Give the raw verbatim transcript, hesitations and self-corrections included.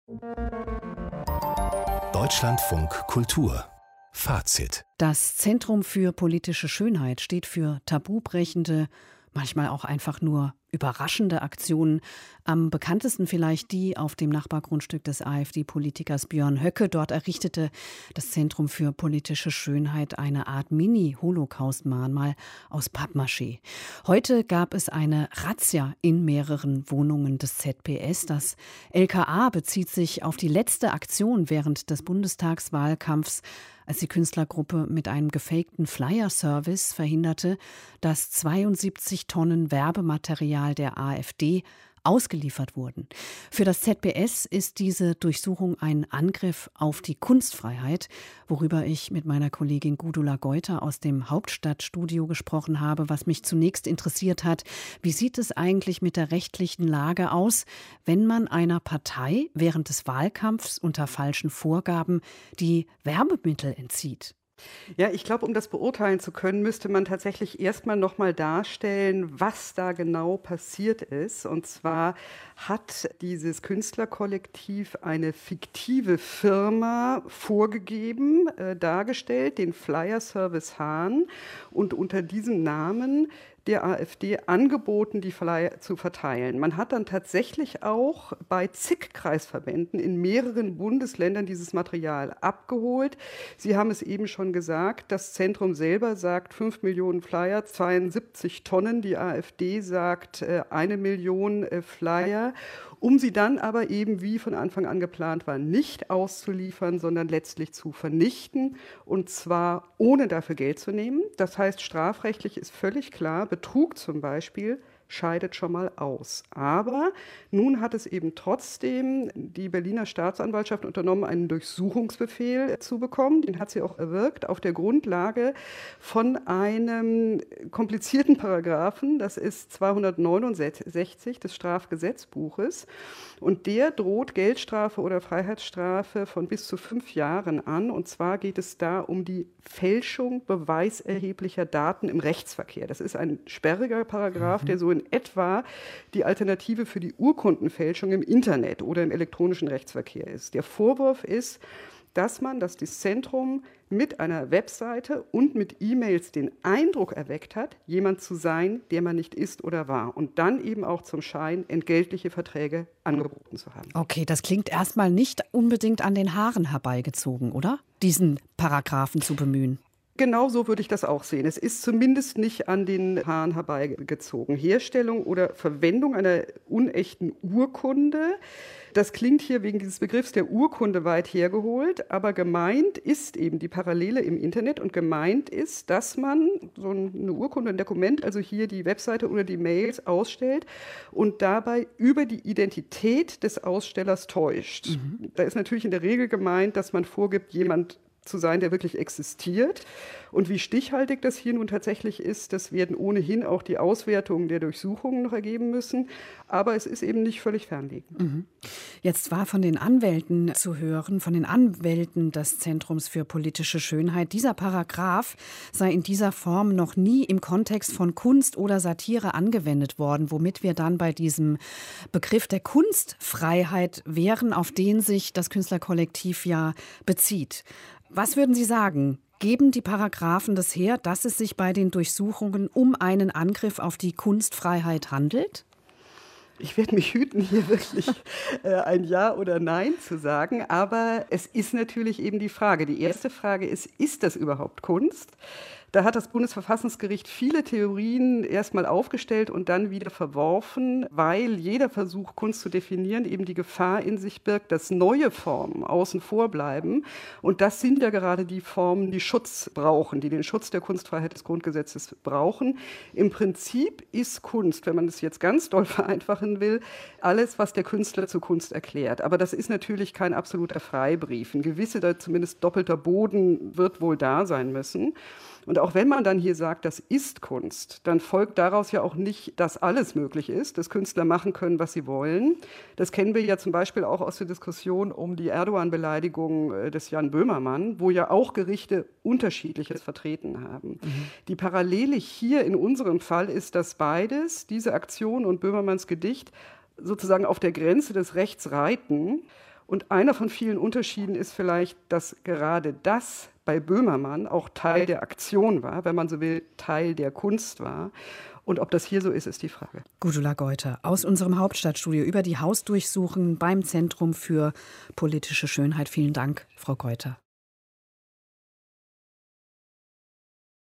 Deutschlandfunk Kultur Fazit. Das Zentrum für politische Schönheit steht für tabubrechende, manchmal auch einfach nur überraschende Aktionen. Am bekanntesten vielleicht die auf dem Nachbargrundstück des AfD-Politikers Björn Höcke. Dort errichtete das Zentrum für politische Schönheit eine Art Mini-Holocaust-Mahnmal aus Pappmaché. Heute gab es eine Razzia in mehreren Wohnungen des Z P S. Das L K A bezieht sich auf die letzte Aktion während des Bundestagswahlkampfs, als die Künstlergruppe mit einem gefakten Flyer-Service verhinderte, dass zweiundsiebzig Tonnen Werbematerial der AfD ausgeliefert wurden. Für das Z P S ist diese Durchsuchung ein Angriff auf die Kunstfreiheit, worüber ich mit meiner Kollegin Gudula Geuter aus dem Hauptstadtstudio gesprochen habe. Was mich zunächst interessiert hat: Wie sieht es eigentlich mit der rechtlichen Lage aus, wenn man einer Partei während des Wahlkampfs unter falschen Vorgaben die Werbemittel entzieht? Ja, ich glaube, um das beurteilen zu können, müsste man tatsächlich erstmal noch mal darstellen, was da genau passiert ist. Und zwar hat dieses Künstlerkollektiv eine fiktive Firma vorgegeben, äh, dargestellt, den Flyer-Service Hahn, und unter diesem Namen der AfD angeboten, die Flyer zu verteilen. Man hat dann tatsächlich auch bei zig Kreisverbänden in mehreren Bundesländern dieses Material abgeholt. Sie haben es eben schon gesagt, das Zentrum selber sagt fünf Millionen Flyer, zweiundsiebzig Tonnen. Die AfD sagt äh, eine Million äh, Flyer, um sie dann aber eben, wie von Anfang an geplant war, nicht auszuliefern, sondern letztlich zu vernichten, und zwar ohne dafür Geld zu nehmen. Das heißt, strafrechtlich ist völlig klar, Betrug zum Beispiel scheidet schon mal aus. Aber nun hat es eben trotzdem die Berliner Staatsanwaltschaft unternommen, einen Durchsuchungsbefehl zu bekommen. Den hat sie auch erwirkt auf der Grundlage von einem komplizierten Paragraphen. Das ist zweihundertneunundsechzig des Strafgesetzbuches. Und der droht Geldstrafe oder Freiheitsstrafe von bis zu fünf Jahren an. Und zwar geht es da um die Fälschung beweiserheblicher Daten im Rechtsverkehr. Das ist ein sperriger Paragraph, der so in etwa die Alternative für die Urkundenfälschung im Internet oder im elektronischen Rechtsverkehr ist. Der Vorwurf ist, dass man, dass das Zentrum mit einer Webseite und mit E-Mails den Eindruck erweckt hat, jemand zu sein, der man nicht ist oder war, und dann eben auch zum Schein entgeltliche Verträge angeboten zu haben. Okay, das klingt erstmal nicht unbedingt an den Haaren herbeigezogen, oder? Diesen Paragraphen zu bemühen. Genau so würde ich das auch sehen. Es ist zumindest nicht an den Haaren herbeigezogen. Herstellung oder Verwendung einer unechten Urkunde, das klingt hier wegen dieses Begriffs der Urkunde weit hergeholt, aber gemeint ist eben die Parallele im Internet, und gemeint ist, dass man so eine Urkunde, ein Dokument, also hier die Webseite oder die Mails ausstellt und dabei über die Identität des Ausstellers täuscht. Mhm. Da ist natürlich in der Regel gemeint, dass man vorgibt, jemand zu sein, der wirklich existiert. Und wie stichhaltig das hier nun tatsächlich ist, das werden ohnehin auch die Auswertungen der Durchsuchungen noch ergeben müssen. Aber es ist eben nicht völlig fernliegend. Mhm. Jetzt war von den Anwälten zu hören, von den Anwälten des Zentrums für politische Schönheit, dieser Paragraph sei in dieser Form noch nie im Kontext von Kunst oder Satire angewendet worden, womit wir dann bei diesem Begriff der Kunstfreiheit wären, auf den sich das Künstlerkollektiv ja bezieht. Was würden Sie sagen? Geben die Paragraphen das her, dass es sich bei den Durchsuchungen um einen Angriff auf die Kunstfreiheit handelt? Ich werde mich hüten, hier wirklich äh, ein Ja oder Nein zu sagen, aber es ist natürlich eben die Frage. Die erste Frage ist, ist das überhaupt Kunst? Da hat das Bundesverfassungsgericht viele Theorien erstmal aufgestellt und dann wieder verworfen, weil jeder Versuch, Kunst zu definieren, eben die Gefahr in sich birgt, dass neue Formen außen vor bleiben. Und das sind ja gerade die Formen, die Schutz brauchen, die den Schutz der Kunstfreiheit des Grundgesetzes brauchen. Im Prinzip ist Kunst, wenn man es jetzt ganz doll vereinfachen will, alles, was der Künstler zur Kunst erklärt. Aber das ist natürlich kein absoluter Freibrief. Ein gewisser, zumindest doppelter Boden wird wohl da sein müssen. Und auch wenn man dann hier sagt, das ist Kunst, dann folgt daraus ja auch nicht, dass alles möglich ist, dass Künstler machen können, was sie wollen. Das kennen wir ja zum Beispiel auch aus der Diskussion um die Erdogan-Beleidigung des Jan Böhmermann, wo ja auch Gerichte Unterschiedliches vertreten haben. Mhm. Die Parallele hier in unserem Fall ist, dass beides, diese Aktion und Böhmermanns Gedicht, sozusagen auf der Grenze des Rechts reiten. Und einer von vielen Unterschieden ist vielleicht, dass gerade das bei Böhmermann auch Teil der Aktion war, wenn man so will, Teil der Kunst war. Und ob das hier so ist, ist die Frage. Gudula Geuter aus unserem Hauptstadtstudio über die Hausdurchsuchungen beim Zentrum für politische Schönheit. Vielen Dank, Frau Geuter.